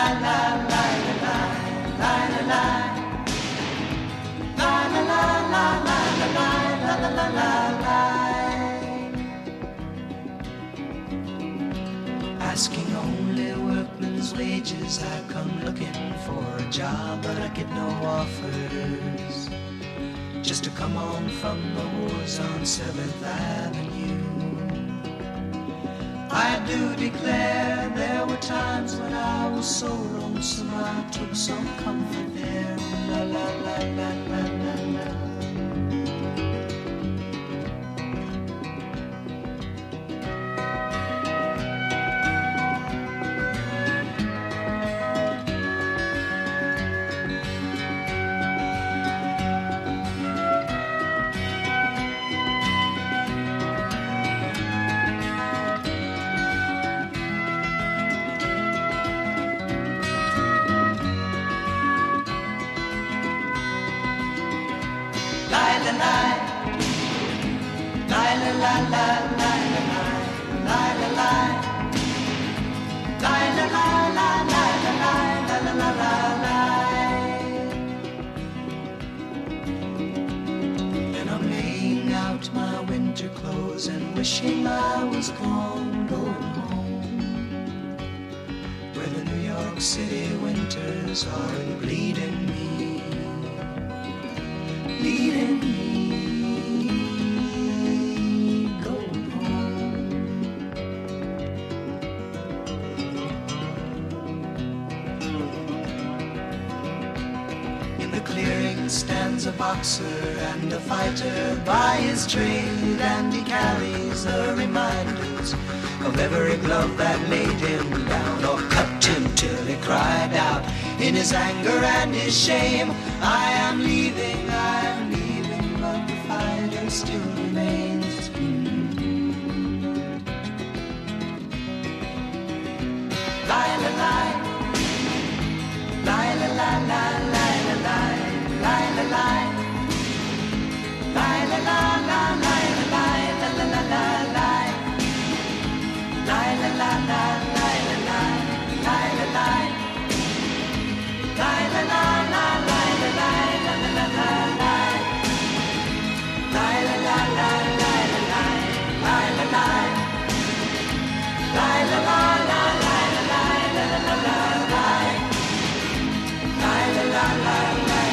Asking only workmen's wages, I come looking for a job, but I get no offers. Just to come on from the wars on 7th Avenue. I do declare there were times when I was so lonesome I took some comfort there. La la la la la la la. And I'm laying out my winter clothes and wishing I was gone, going home, where the New York City winters are bleeding me, leading me. Stands a boxer and a fighter by his trade, and he carries the reminders of every glove that laid him down or cut him till he cried out in his anger and his shame, I am leaving, but the fighter still remains. Lie, la, lie. Lie, la, la, la, lie, la, lie. Lie, la, lie. Lie, la, la, la, lie, la, lie, la, la, la, la, lie. Lie, la, la, la, lie, la, lie, lie, la, lie. Lie, la, la, la, lie, la, lie, la, la, la, la, lie. Lie, la, la, la, lie, la, lie, lie, la, lie. Lie, la, la, la, lie, la, lie, la, la, la, la, lie. Lie, la, la, la, lie.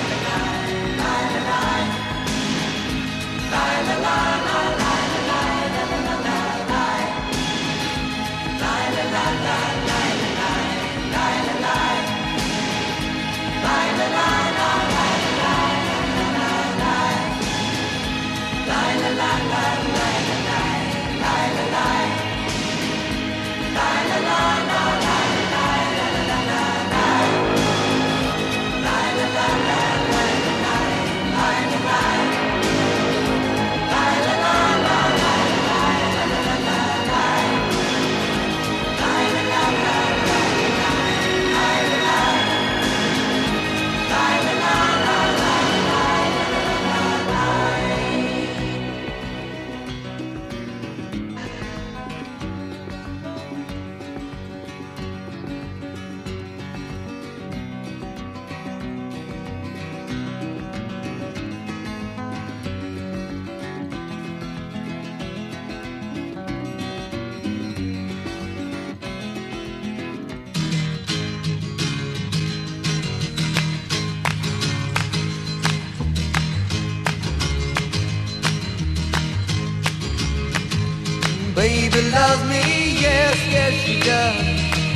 Baby loves me, yes, yes she does.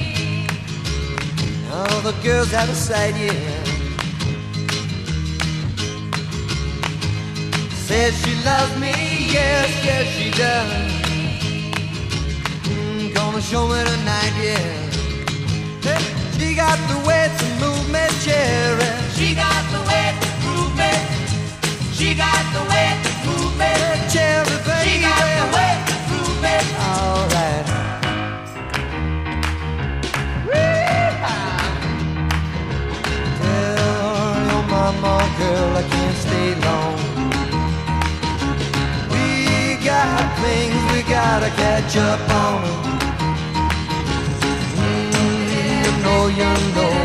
All the girls out of sight, yeah. Says she loves me, yes, yes she does. Gonna show me tonight, yeah. Hey, she got the way to move me, cherry. She got the way to move me. She got the way to move me, cherry, baby. She got the way to move me. All right. Tell your mama, girl, I can't stay long. We got things we gotta catch up on. You know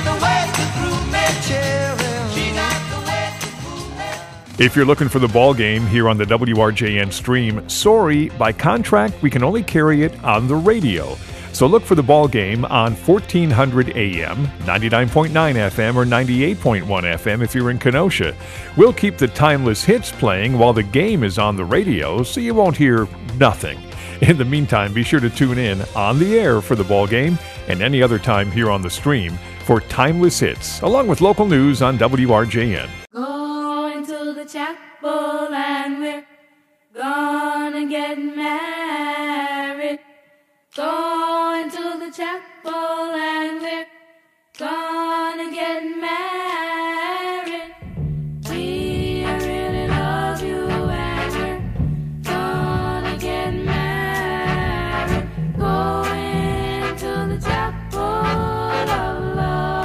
the way to groove me cherry. She got the way to groove me. If you're looking for the ball game here on the WRJN stream, sorry, by contract we can only carry it on the radio. So look for the ball game on 1400 AM, 99.9 FM, or 98.1 FM if you're in Kenosha. We'll keep the timeless hits playing while the game is on the radio, so you won't hear nothing. In the meantime, be sure to tune in on the air for the ball game and any other time here on the stream for timeless hits, along with local news on WRJN. Going to the chapel and we're gonna get married. Going to the chapel and we're gonna get married. We really love you and we're gonna get married. Going to the chapel of love.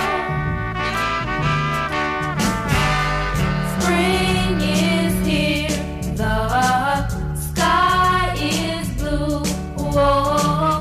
Spring is here, the sky is blue. Whoa.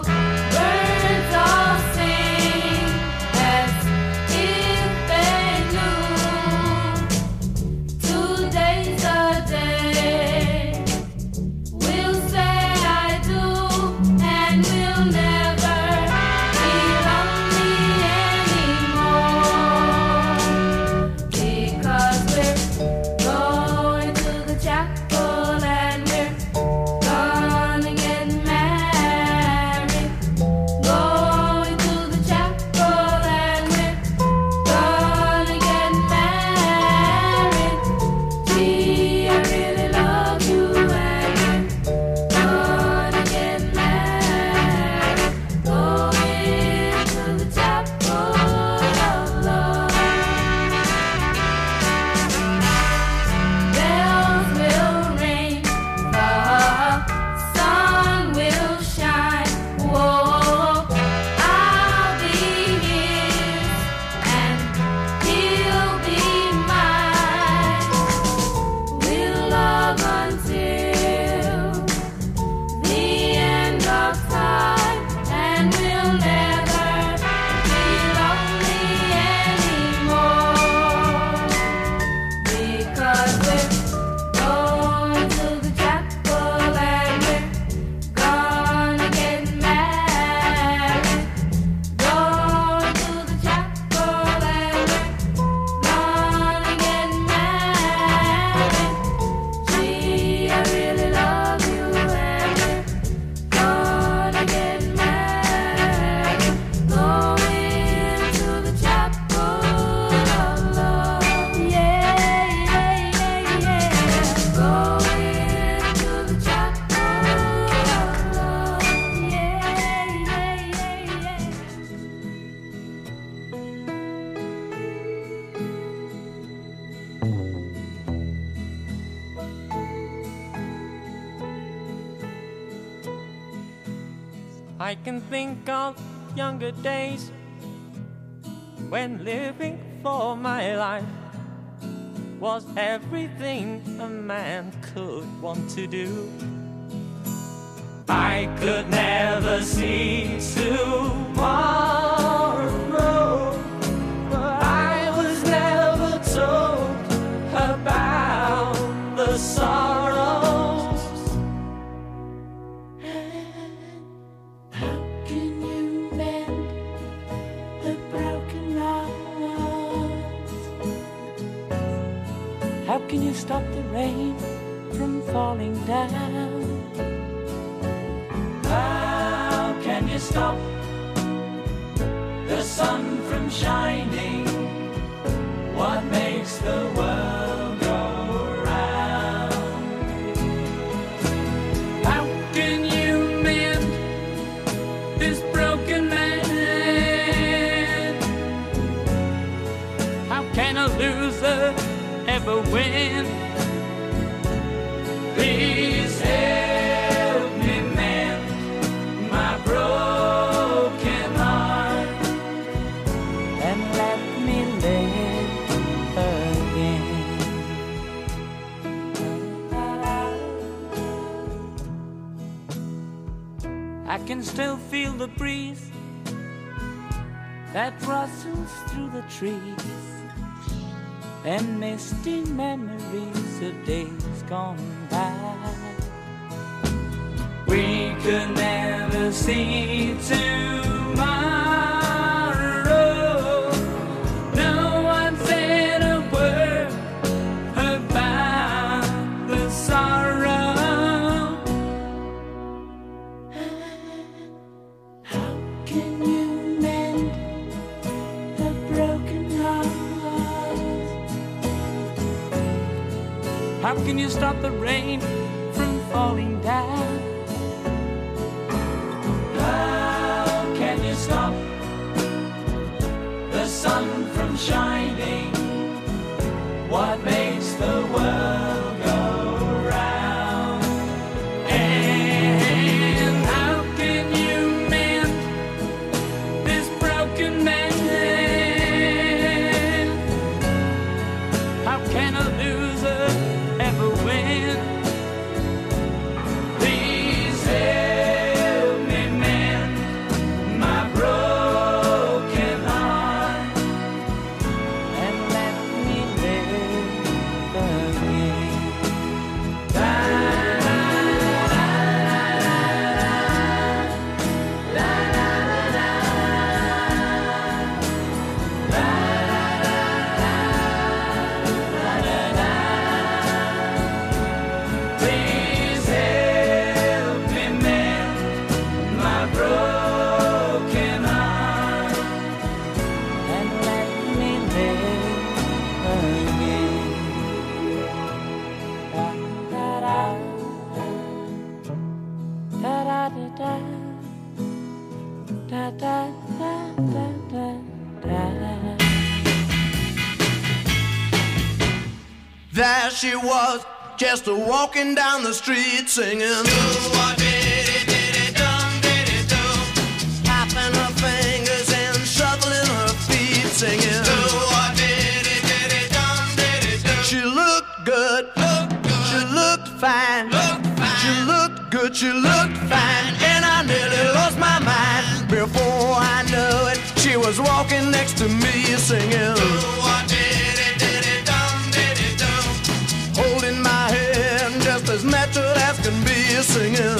I can think of younger days when living for my life was everything a man could want to do. I could never see tomorrow, but I was never told about the sorrows. How can you mend the broken hearts? How can you stop the rain from falling down? How can you stop the sun from shining? What makes the world go round? How can you mend this broken man? How can a loser ever win? Please help me mend my broken heart and let me live again. I can still feel the breeze that rustles through the trees, and misty memories of days gone by. We could never see tomorrow. No one said a word about the sorrow. How can you mend a broken heart? How can you stop the rain from falling down? How can you stop the sun from shining? What makes the world go round? And how can you mend this broken man? How can a loser ever win? Please help me mend my broken heart and let me live again. Please help me mend my broken heart and let me live again. Da da da da da da da da da da. There she was, just walking down the street singing. Tapping her fingers and shuffling her feet singing. She looked good, she looked fine, she looked good, she looked fine, and I nearly lost my mind. Before I knew it, she was walking next to me singing. Holding my hand just as natural as can be singing.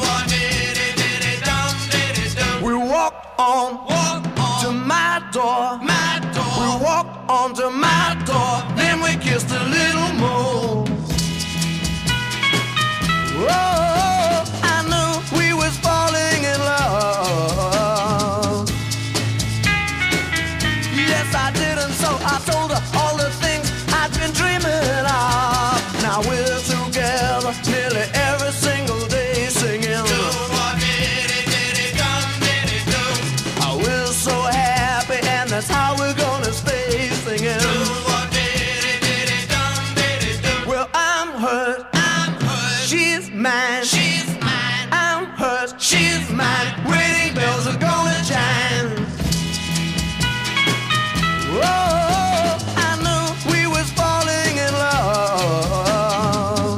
We walked on to my door. We walked on to my door. Then we kissed a little more. Oh, I knew we was falling in love. Yes, I did, and so I told her all the things I'd been dreaming of. Now we're together nearly every single day singing. Oh, we're so happy, and that's how we're gonna stay singing. Well, I'm hers, she's mine. I'm hers, she's mine. Wedding bells are gonna chime. Oh, I knew we was falling in love.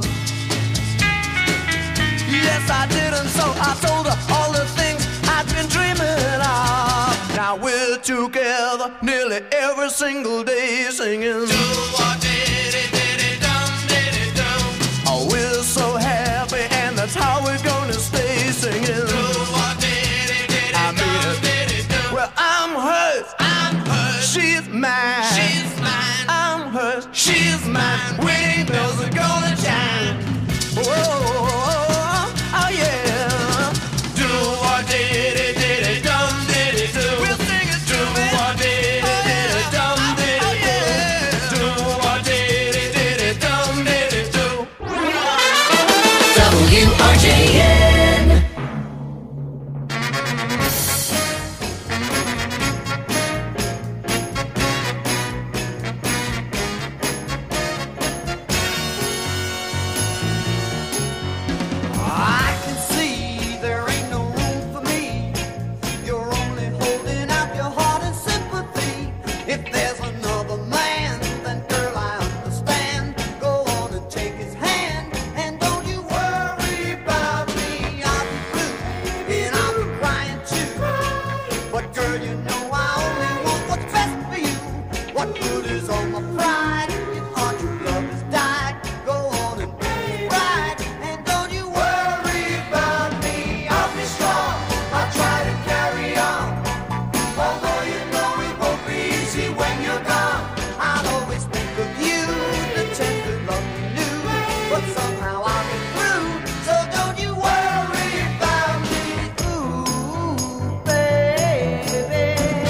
Yes, I did, and so I told her all the things I'd been dreaming of. Now we're together nearly every single day singing. Oh, we're so happy, and that's how we're gonna stay singing. I mean it. Well, I'm hers, she's mine. I'm hers, she's mine. Wedding bells are gonna chime. Oh, oh yeah. Do what did it dum did it do. We'll sing it to me. Do what did it dum did it do. Do what did it dum did it do. WRJN. I can see there ain't no room for me. You're only holding out your heart and sympathy. If there's another man, then girl, I understand. Go on and take his hand, and don't you worry about me. I'll be blue and I'll be crying too. But girl, you know I only What good is all my pride if our true love has died? Go on and be right, and don't you worry about me. I'll be strong, I'll try to carry on. Although you know it won't be easy when you're gone. I'll always think of you, the tender love you knew. But somehow I'll get through, so don't you worry about me. Ooh, baby.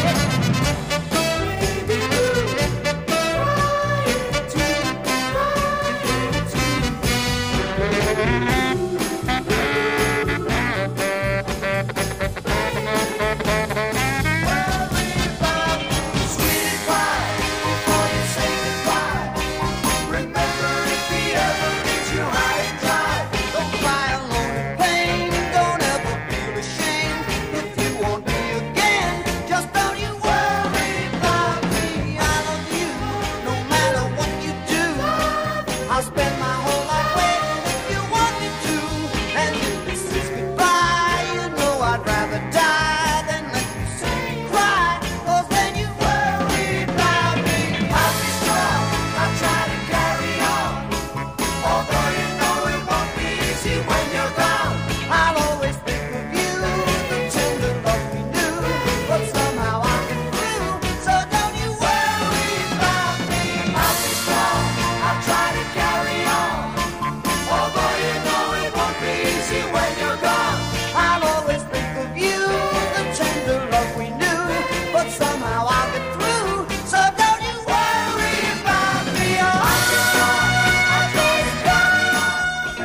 Sweetie pie, before you say goodbye, remember if he ever leaves you high and dry. Don't cry alone in pain, don't ever feel ashamed. If you want me again, just don't you worry about me. I love you, no matter what you do. I'll spend my whole life waiting if you want me to. And if this is goodbye, you know I'd rather die than let you see me cry. 'Cause then you worry about me. I'll be strong, I'll try to carry on. Although you know it won't be easy when you're gone. I'll always think of you, the tender love we knew. But somehow I'll get through, so don't you worry about me. I'll be strong, I'll try to carry on. Although you know it won't be easy when you're gone. I'll always think of you, the tender love we knew. But somehow I'll get through, so don't you worry about me. I'll be strong, I'll try to carry on.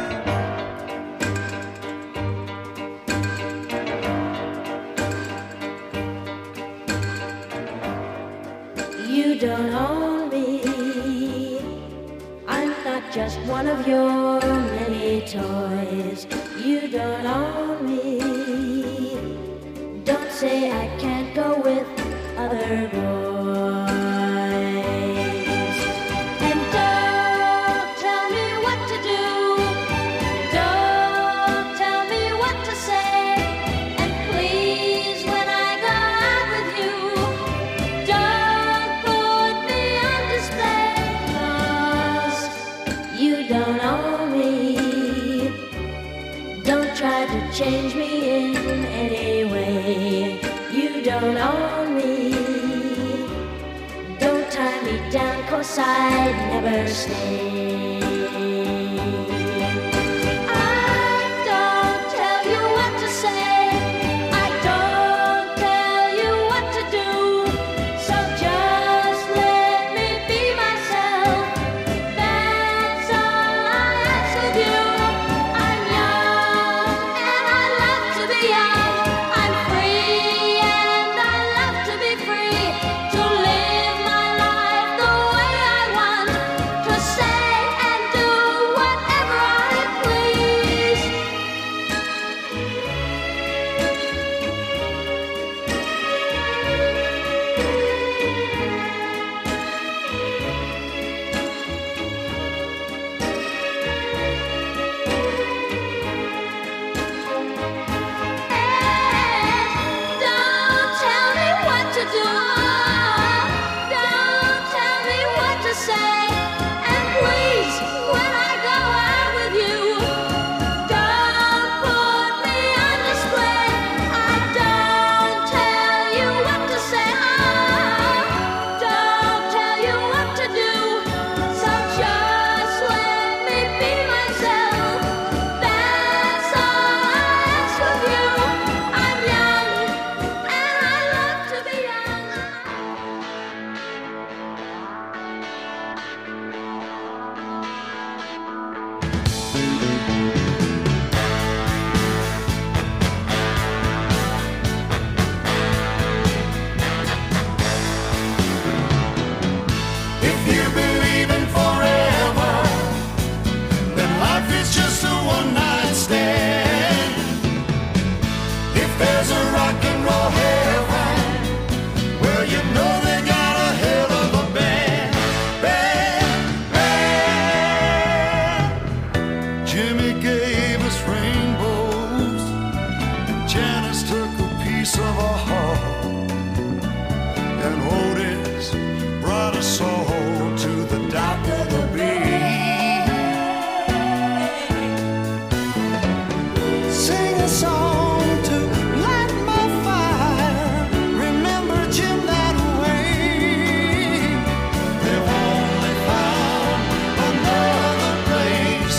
You don't own me. I'm not just one of your many toys. You don't own me. Don't say I can't go with other boys. And don't tell me what to do. Don't tell me what to say. And please, when I go out with you, don't put me on display. 'Cause you don't own me. Don't try to change me in any way. You don't own me. Don't tie me down, 'cause I'd never stay. I don't tell you what to say. I don't tell you what to do. So just let me be myself. That's all I ask of you. I'm young and I love to be young. I'm free and I love to be free. To live my life the way I want. To say and do a soul to the dock of the bay. Sing a song to light my fire. Remember Jim that way. They've only found another place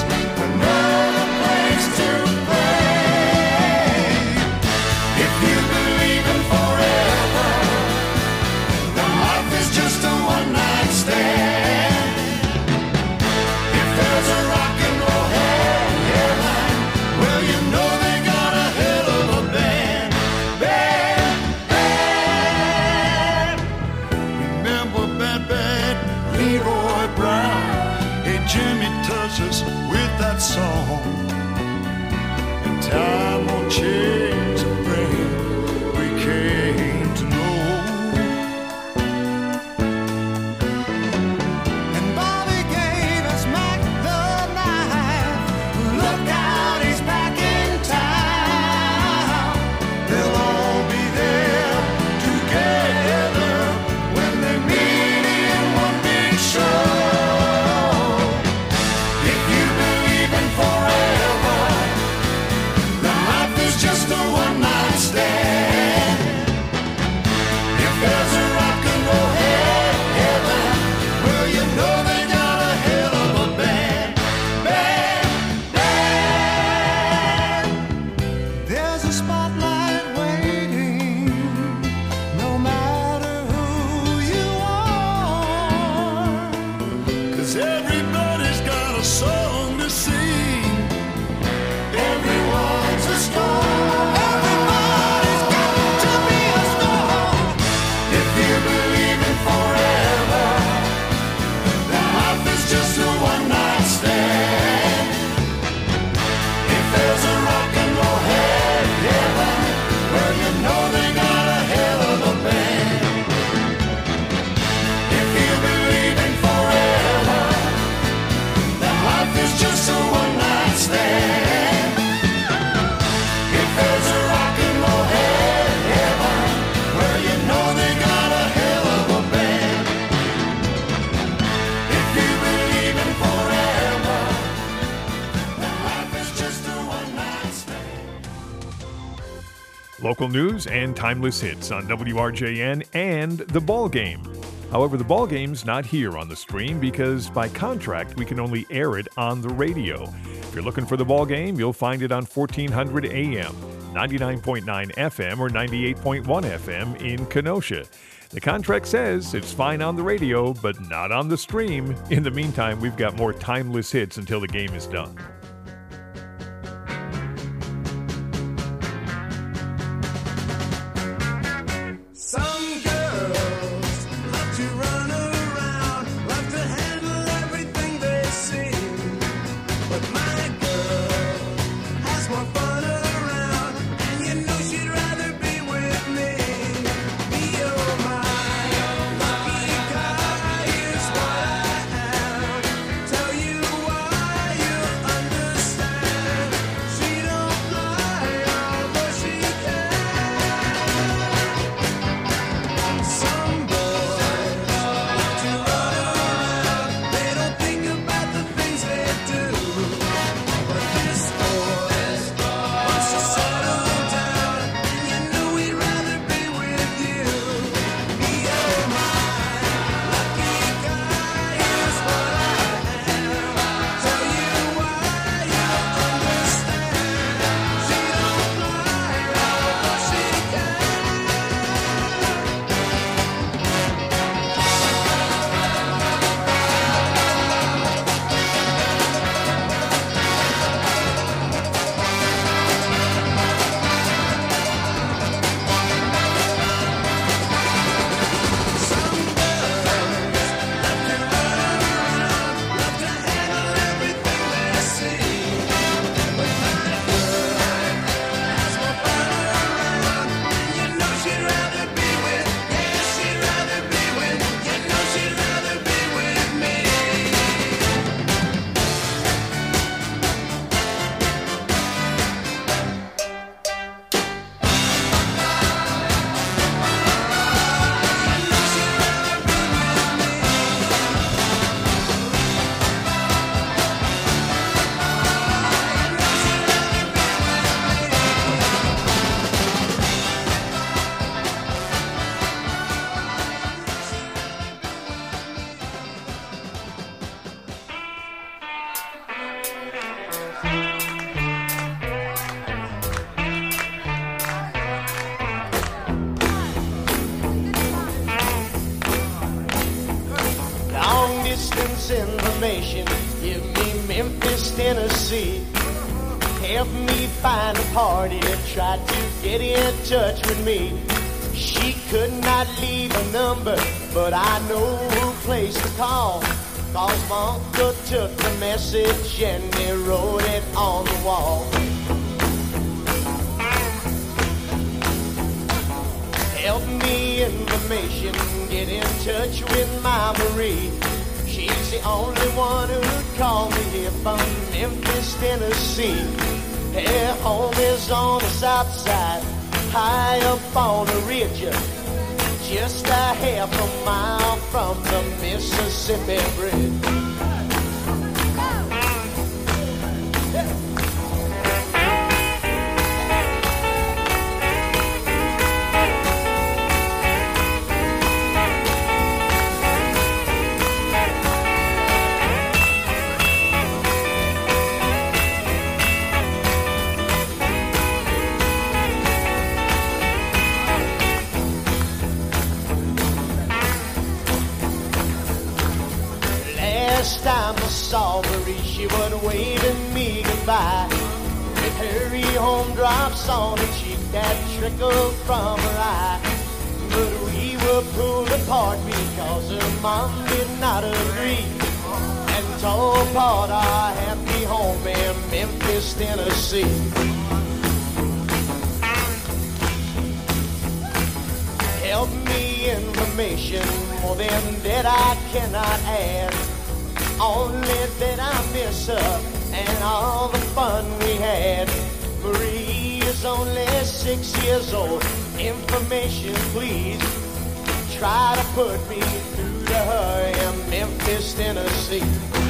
to play. If you believe in forever, then life is just a one-night stand. If there's a rock and roll heaven, well, you know they got a hell of a band. Remember Bad Leroy Brown? Hey, Jimmy touched us with that song. And time won't change the thing we came to know. And Bobby gave us Mac the knife. Look out, he's back in town. They'll all be there together when they meet in one big show. If you believe in forever, then life is just a one-night stand. If there's a rock and roll heaven, well, you know they got a hell of a band. There's a spotlight waiting, no matter who you are. 'Cause everybody's got a song to sing. Everyone's a star. Everybody's got to be a star. If you believe in forever, then life is just a one-night stand. If there's a rock and roll heaven, well, you know they got a hell of a band. If you believe in forever, then life is just a one-night stand. If there's a rock and roll heaven, well, you know they got a hell of a band. If you believe in forever, then life is just a one-night stand. Local news and timeless hits on WRJN and The Ball Game. However, The Ball Game's not here on the stream because by contract we can only air it on the radio. If you're looking for The Ball Game, you'll find it on 1400 AM, 99.9 FM, or 98.1 FM in Kenosha. The contract says it's fine on the radio, but not on the stream. In the meantime, we've got more timeless hits until the game is done. Some girls love to run around, love to handle everything they see. But my girl has more fun around, and you know she'd rather be with me. Be oh my lucky guy is what I am. Tell you why, you'll understand. distance information. Give me Memphis, Tennessee. Help me find a party that tried to get in touch with me. She could not leave a number, but I know who place to call. Cause my uncle took the message and he wrote it on the wall. Help me information, get in touch with my Marie. She's the only one who called me here from Memphis, Tennessee. Her home is on the south side, high up on the ridge, just a half a mile from the Mississippi Bridge. Last time I saw Marie, she was waving me goodbye. With hurry home drops on her cheek that trickled from her eye. But we were pulled apart because her mom did not agree, and tore apart our happy home in Memphis, Tennessee. Help me information, more than that I cannot add. Only that I miss her and all the fun we had. Marie is only 6 years old. Information, please. Try to put me through to her in Memphis, Tennessee.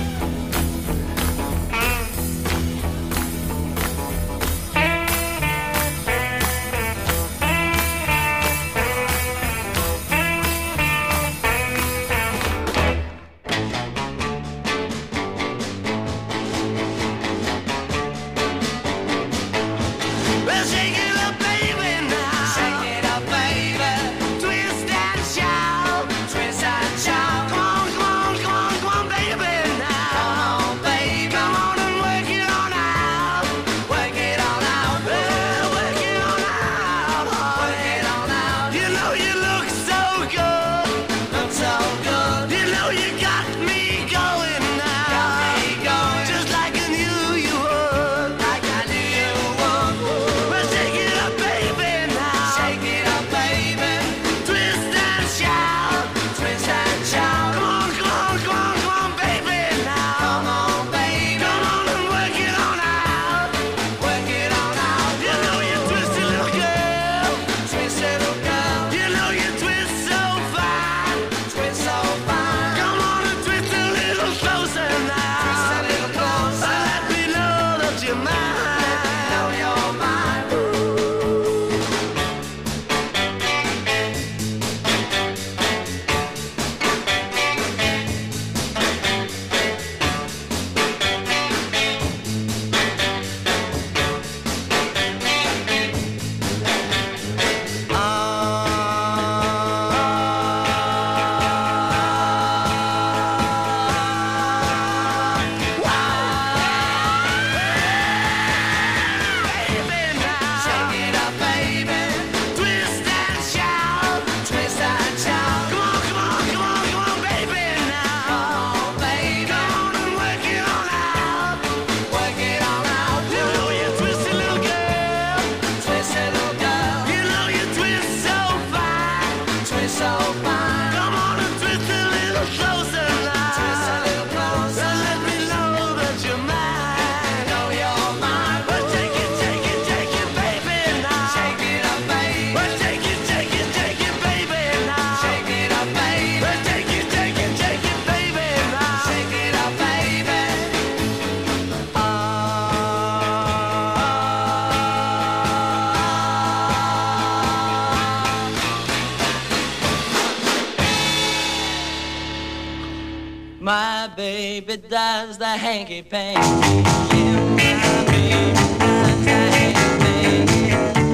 My baby does the hanky panky. Yeah, my baby does the hanky panky.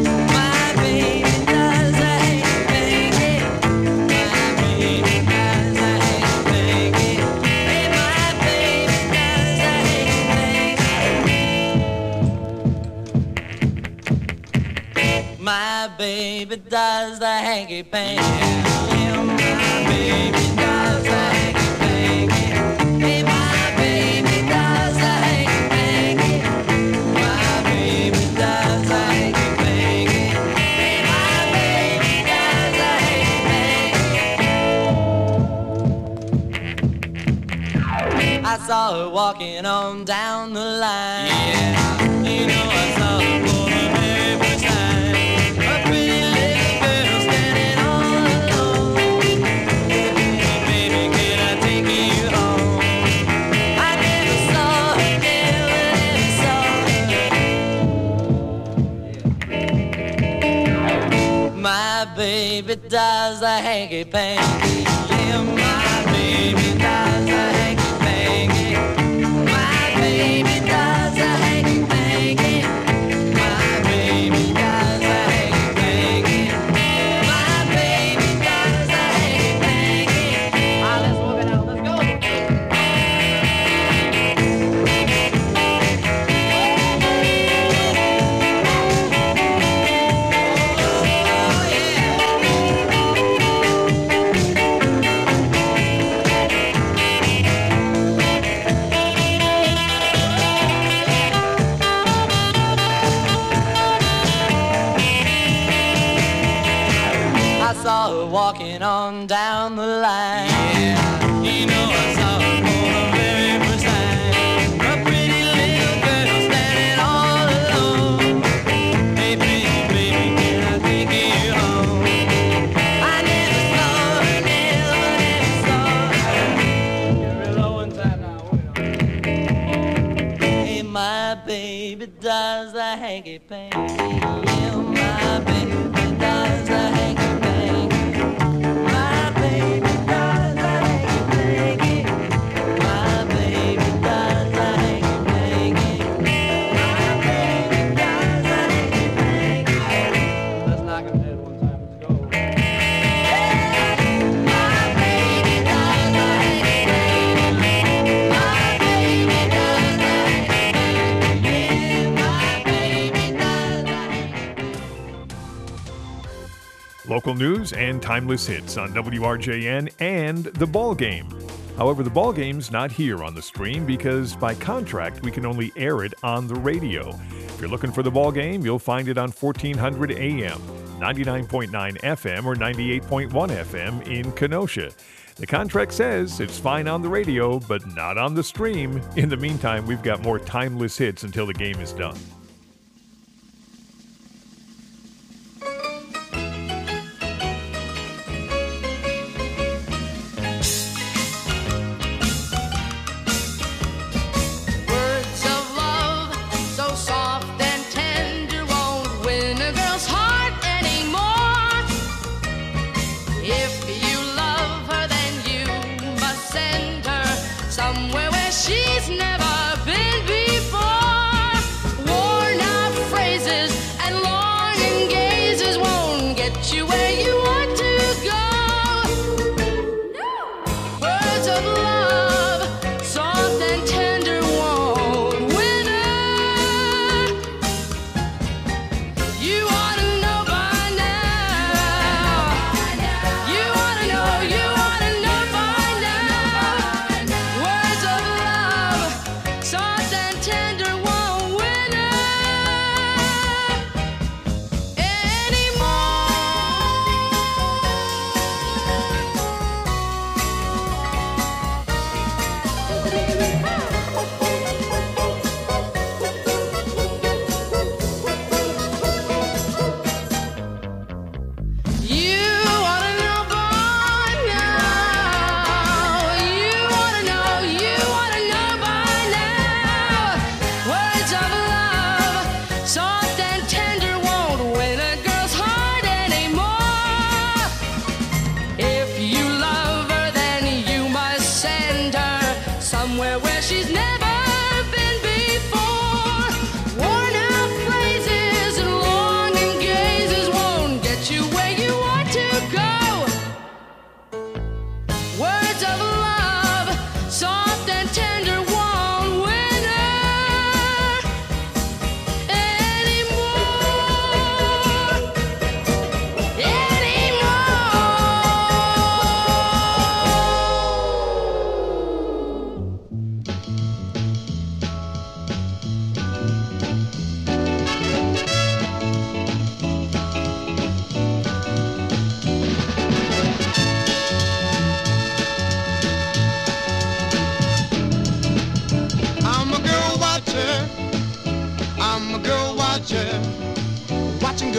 My baby does the hanky panky. My baby does the hanky panky. baby does the hanky panky. Yeah, my baby does the hanky panky. Hey, my baby does the hanky panky. My baby does the hanky panky. Hey, my baby does the hanky panky. I saw her walking on down the line. Yeah, you know I saw her for the very first time. A pretty little girl standing all alone. Baby, can I take you home? I never saw her, never saw her. My baby does the hanky panky. Yeah, my baby does the hanky panky. My baby does the hanky panky. My baby does the hanky panky. My baby does the hanky panky. Let's walk it out. Let's go. I saw her walking on down the line. Yeah, you know I saw her for the very first time. A pretty little girl standing all alone. Hey, baby, baby, can I take you home? I never saw her, never saw her. Get real low inside now. Hey, my baby does the hanky panky. Yeah, my baby does the hanky panky. My baby does the hanky panky. My baby does the hanky panky. My baby does the hanky panky. Let's knock him dead one time. Let's go. My baby does the hanky panky. My baby does the hanky panky. Yeah, my baby does the hanky. Local news and timeless hits on WRJN and The Ball Game. However, The Ball Game's not here on the stream because by contract we can only air it on the radio. If you're looking for The Ball Game, you'll find it on 1400 AM, 99.9 FM, or 98.1 FM in Kenosha. The contract says it's fine on the radio, but not on the stream. In the meantime, we've got more timeless hits until the game is done. Words of love, so soft and tender, won't win a girl's heart anymore. If you love her, then you must send her somewhere where she's never been before. Worn out phrases and longing gazes won't get you where you want to go. Words of love, soft and tender, won't win her. You ought to know by now. You ought to know, you ought to know by now. Words of love, soft and tender, won't win her anymore. You ought to know by now. You ought to know, you ought to know by now. Words of love, soft and tender, won't win a girl's heart anymore. If you love her, then you must send her somewhere where she's never been before. Worn out phrases and longing gazes won't get you where you want to go. Words of love, soft and tender, won't win her anymore.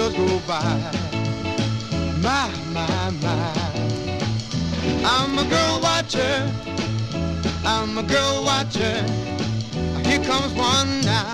girls go by. My, my, my. I'm a girl watcher. I'm a girl watcher. Here comes one now.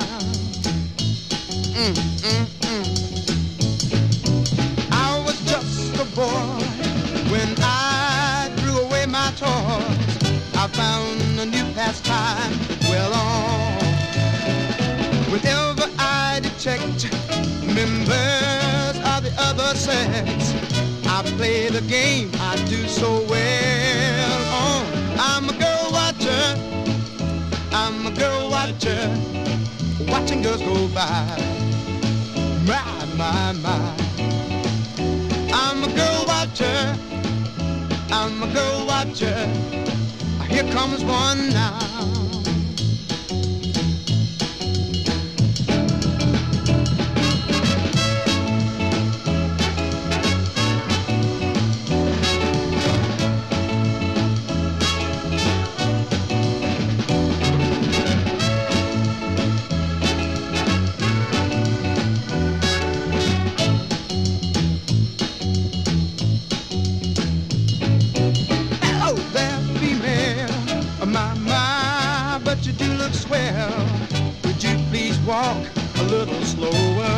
I was just a boy when I threw away my toys. I found a new pastime well on. Whenever I detect members of the other sex, I play the game I do so well on. I'm a girl watcher. I'm a girl watcher. Watching girls go by. My, my, my. I'm a girl watcher. I'm a girl watcher. Here comes one now. Walk a little slower.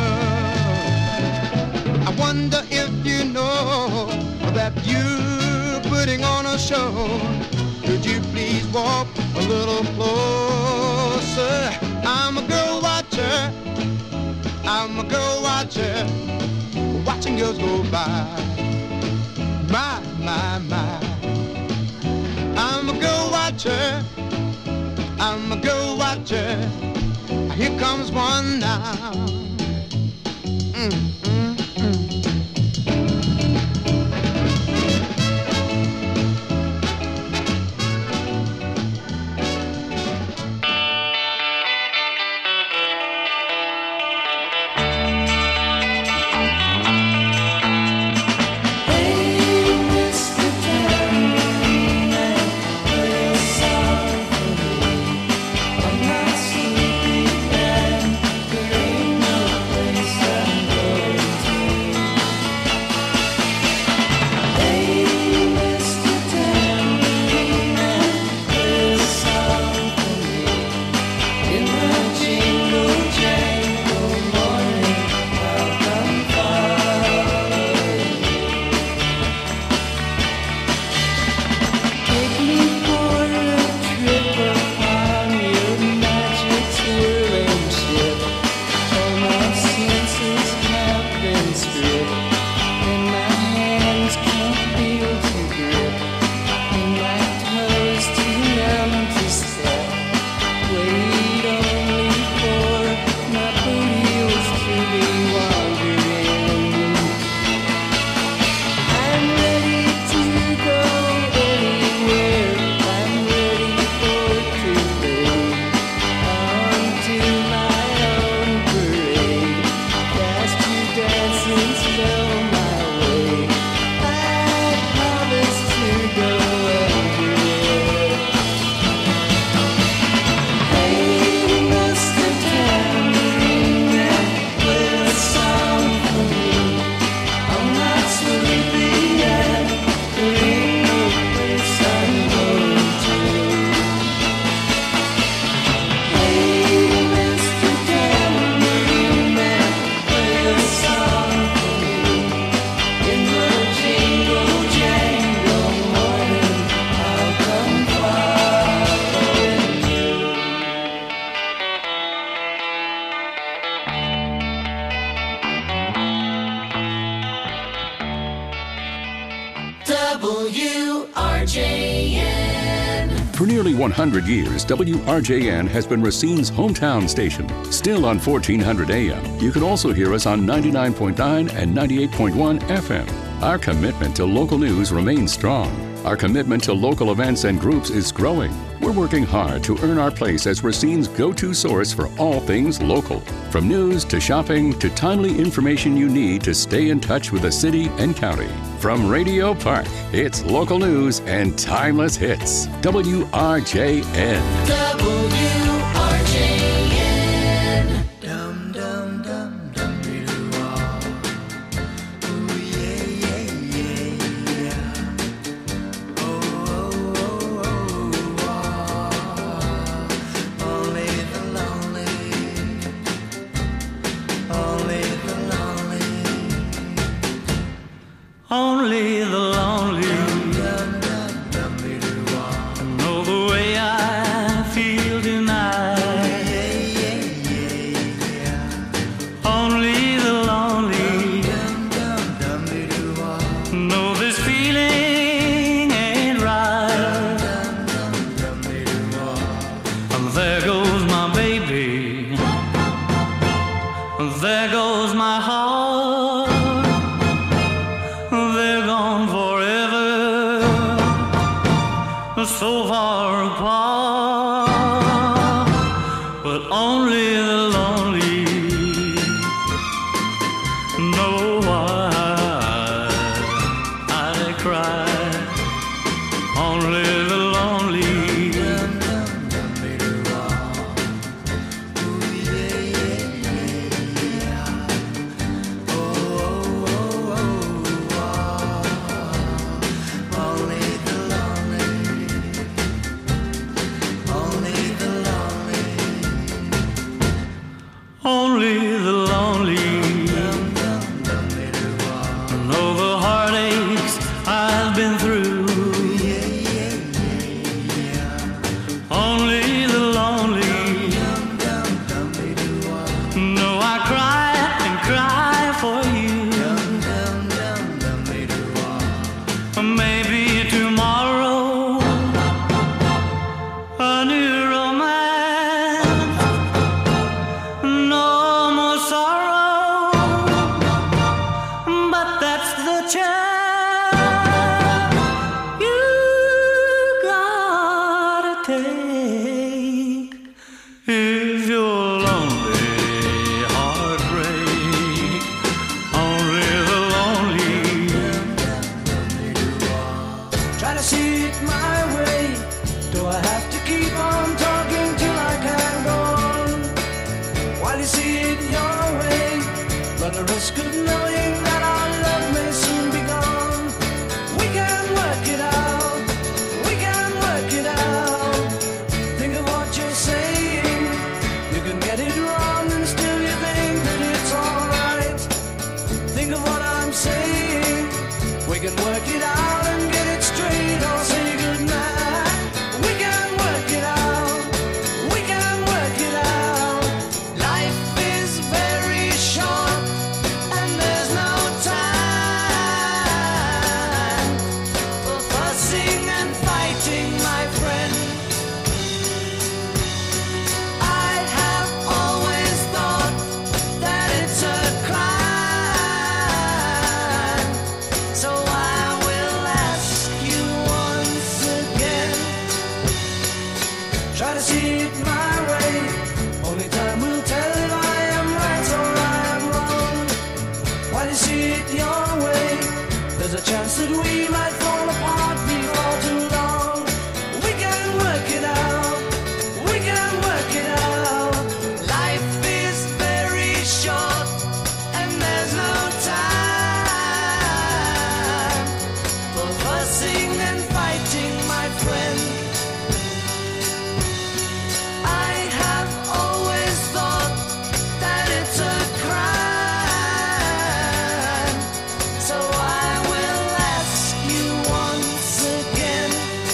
I wonder if you know that you're putting on a show. Could you please walk a little closer? I'm a girl watcher. I'm a girl watcher. Watching girls go by. My, my, my. I'm a girl watcher. I'm a girl watcher. Here comes one now. For nearly 100 years, WRJN has been Racine's hometown station. Still on 1400 AM, you can also hear us on 99.9 and 98.1 FM. Our commitment to local news remains strong. Our commitment to local events and groups is growing. We're working hard to earn our place as Racine's go-to source for all things local. From news to shopping to timely information you need to stay in touch with the city and county. From Radio Park, it's local news and timeless hits. WRJN. WRJN. Dum dum dum dum doo. far apart, but only the lonely know why I cry. Only the lonely. Only the lonely know the heartaches I've been through. Only the lonely know I cry and cry for you. Maybe tomorrow a new romance, no more sorrow, but that's the chance you gotta take if you're lonely. Heartbreak, only the lonely. Try to see it my way. Do I have to keep on talking till I can go on? While you see it your way, run the risk of knowing that our love may soon be gone. We can work it out. We can work it out. Think of what you're saying. You can get it wrong and still you think that it's alright. Think of what I'm saying. We can work it out and get it straight or say goodnight. We can work it out. We can work it out. Life is very short and there's no time for fussing and fighting, my friend. I have always thought that it's a crime. So I will ask you once again. Try to see it my way. Only time will tell if I am right or I am wrong. While you see it your way, there's a chance that we might fall apart before too long. We can work it out. We can work it out. Life is very short and there's no time for fussing and fighting, my friend. I have always thought that it's a crime. So I will ask you once again.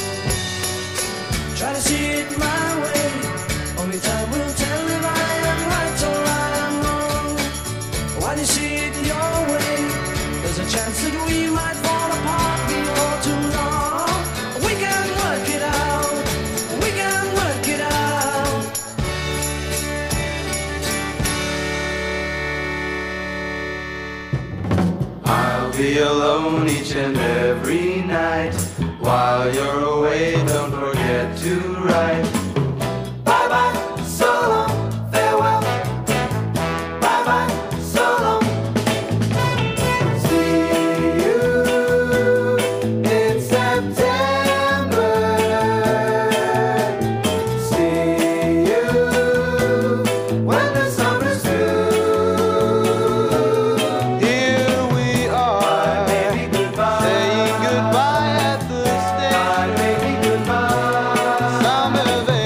Try to see it my way. Only time will tell if I am right or I am wrong. While you see it your way, there's a chance that we might fall apart before too long. We can work it out. We can work it out. I'll be alone each and every night. While you're away, don't forget to write. Bye bye, so long, farewell. Bye bye, so long. See you in September. See you when the summer's through. Here we are, saying goodbye at the station. Summer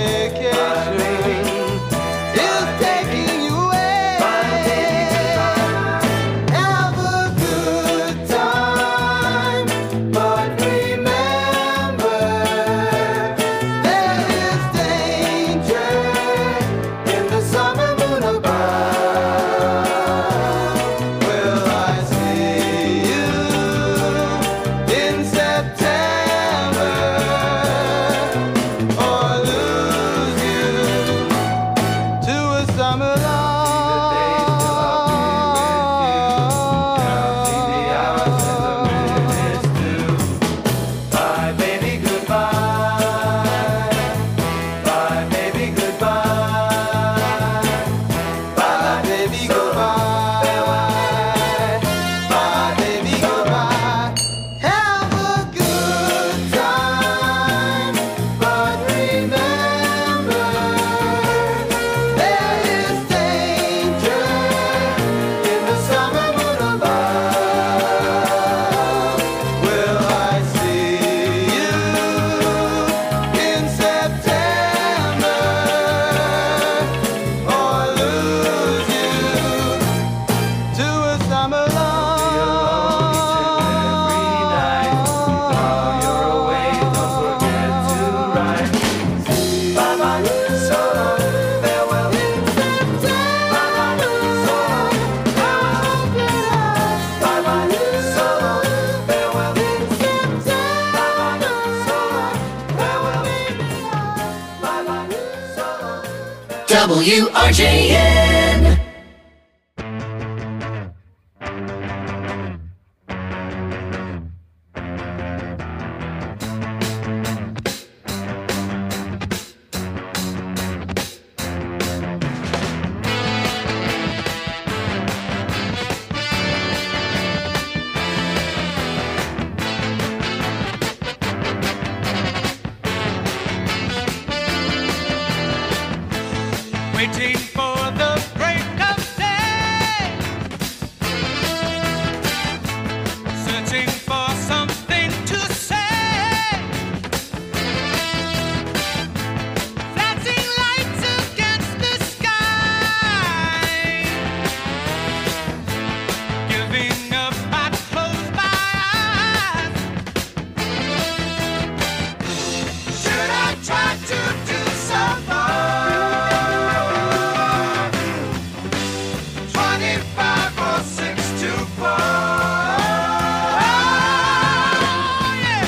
WRJN. Waiting for the break of day, searching for something to say, flashing lights against the sky, giving up, I close my eyes. Should I try to do so more? 25 or 6 to 4. Yeah.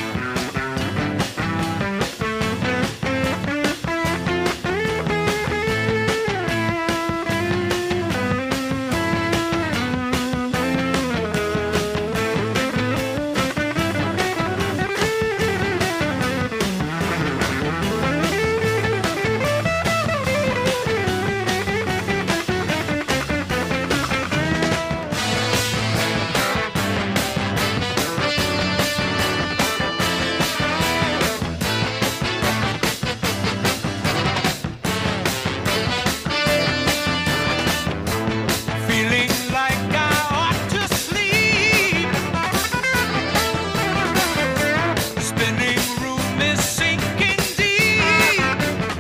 Feeling like I ought to sleep. Spinning room is sinking deep.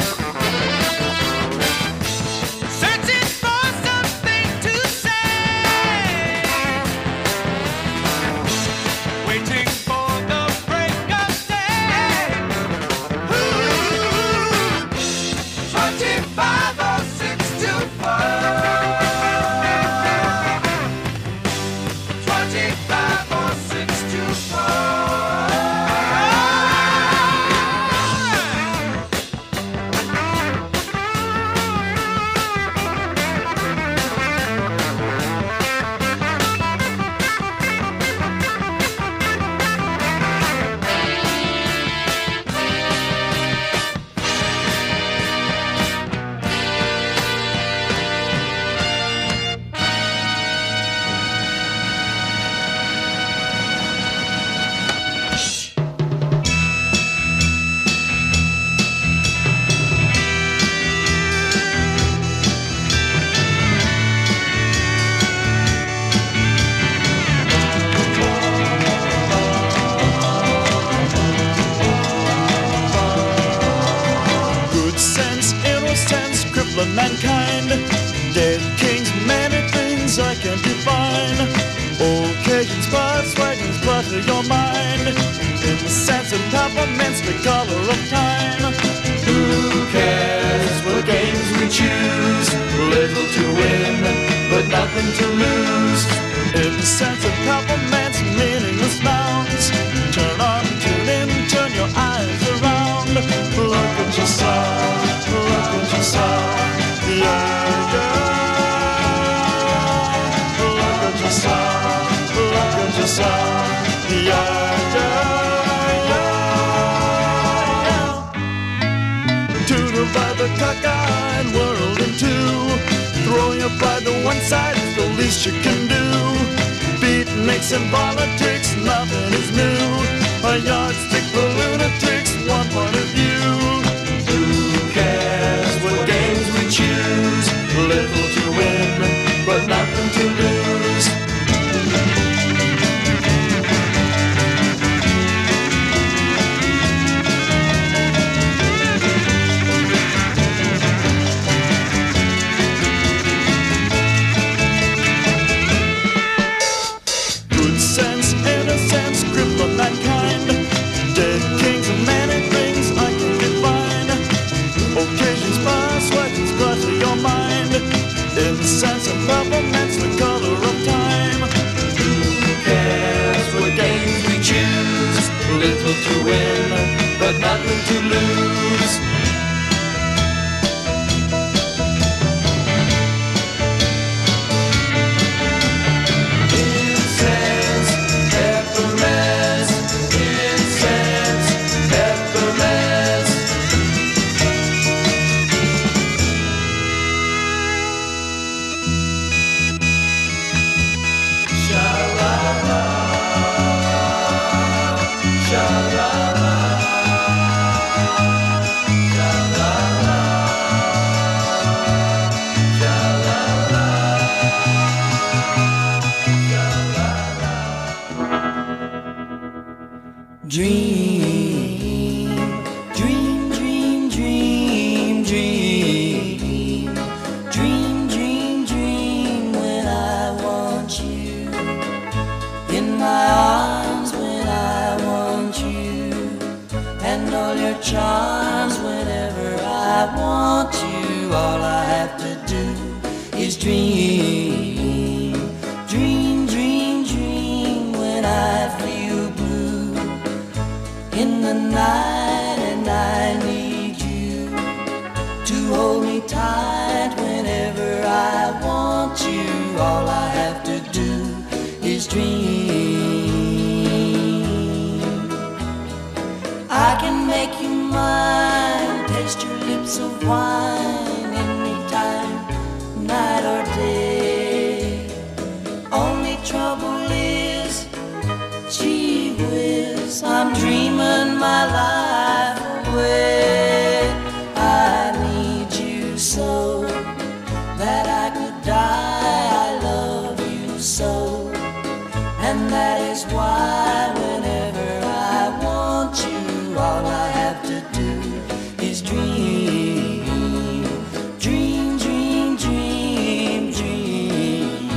Searching for something to say. Waiting for the break of day. Ooh, 25 or 6 to 4. 25 or 6 to Good sense, innocence, crippling mankind. Dead kings, many things I can't define. Occasions, persuasions, clutter your mind. In the sense of peppermints, the color of time. Who cares what games we choose? Little to win, but nothing to lose. In the sense of peppermints, meaningless nouns. Turn on, tune in, turn your eyes around. Look at yourself, look at yourself. Yeah, yeah. Look at yourself, look at yourself. Yeah, yeah, yeah. To divide the cockeyed world in two. Throw your pride to one side is the least you can do. Beatniks and politics, nothing is new. A yardstick for lunatics, one point of view. Who cares what games we choose? Little to win, but nothing to lose. Good sense, innocence, crippling mankind. Dead kings and many things I can define. Occasions, persuasions, clutter your mind. In the sense of peppermints, the color of time. Who cares what games we choose? Little to win, but nothing to lose. me tight whenever I want you. All I have to do is dream. I can make you mine, taste your lips of wine anytime, night or day. Only trouble is, gee whiz, I'm dreaming my life away. I need you so that I could die. I love you so, and that is why whenever I want you, all I have to do is dream, dream, dream, dream, dream.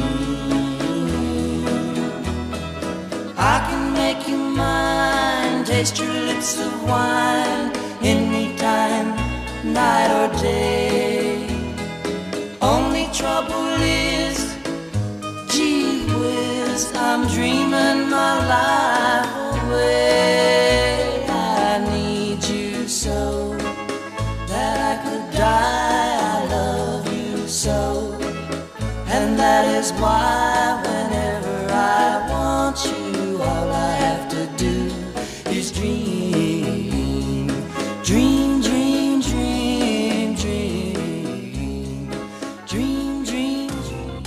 I can make you mine, taste your lips of wine anytime, night or day. Only trouble is, gee whiz, I'm dreaming my life away. I need you so that I could die. I love you so, and that is why whenever I want you, all I have to do is dream, dream, dream, dream, dream, dream, dream, dream.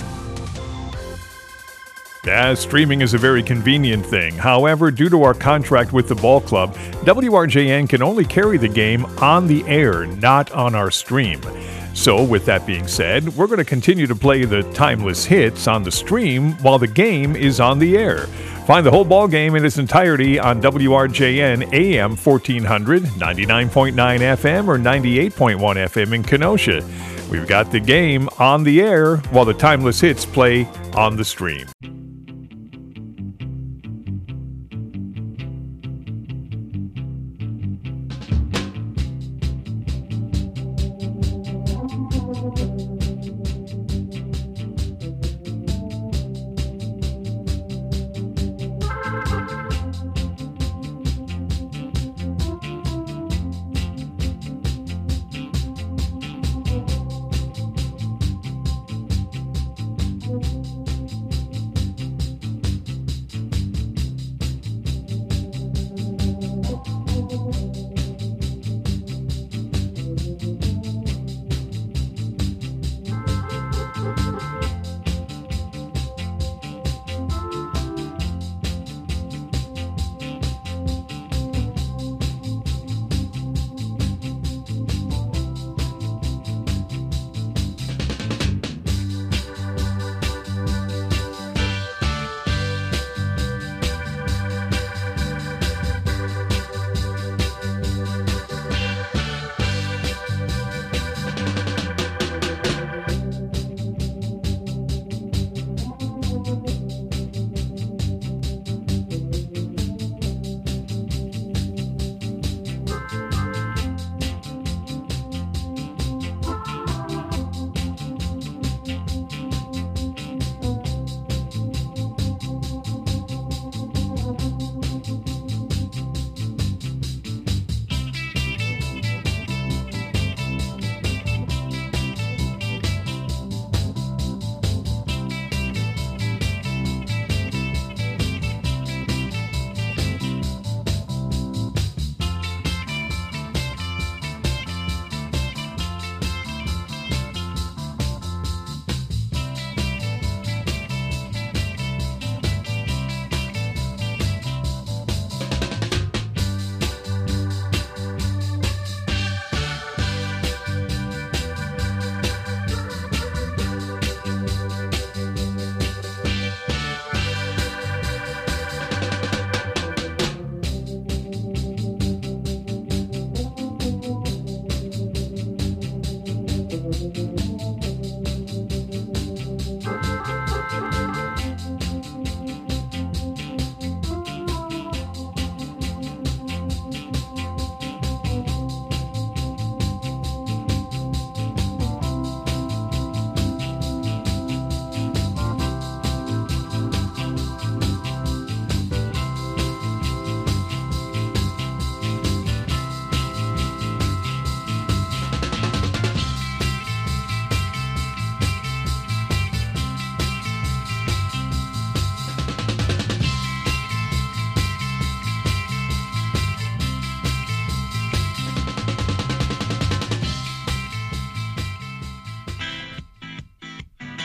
Yeah, streaming is a very convenient thing. However, due to our contract with the ball club, WRJN can only carry the game on the air, not on our stream. So, with that being said, we're going to continue to play the timeless hits on the stream while the game is on the air. Find the whole ball game in its entirety on WRJN AM 1400, 99.9 FM, or 98.1 FM in Kenosha. We've got the game on the air while the timeless hits play on the stream.